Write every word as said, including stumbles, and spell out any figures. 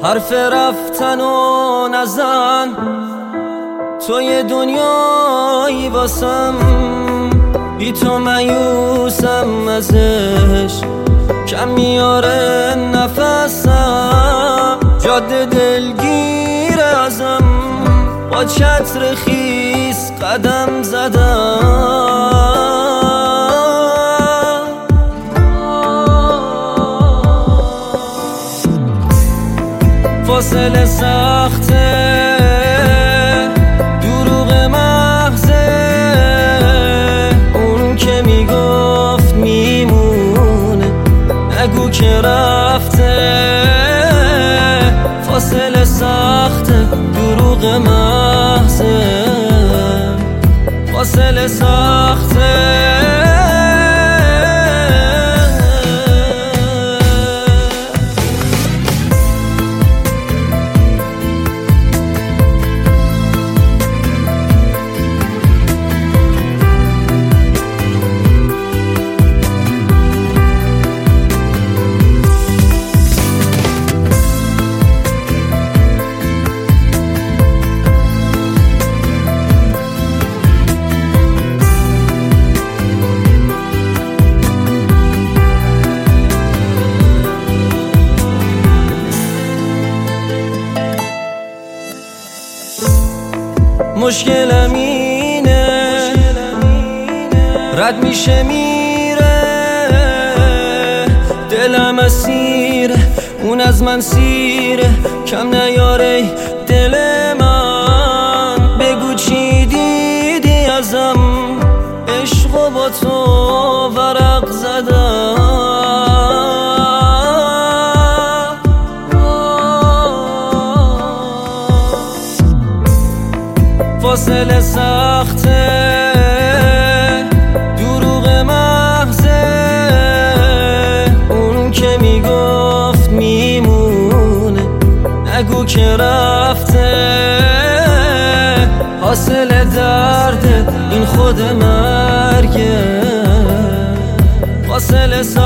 حرف رفتن و نزن، توی دنیایی واسم، بی تو مایوسم ازش، کم میاره نفسم، جاده دلگیر ازم، با چتر خیس قدم زدم. فاصله سخته، دروغ محضه، اون که میگفت میمونه نگو که رفته. فاصله سخته، دروغ محضه، فاصله سخته. مشکلم اینه، رد میشه میره، دلم اسیره، اون از من سیره، کم نیاره دل من. بگو چی دیدی ازم، عشقو با تو ورق زدم. فاصله سخته، دروغ محضه، اون که میگفت میمونه نگو که رفته. حاصل درد این خود مرگه. فاصله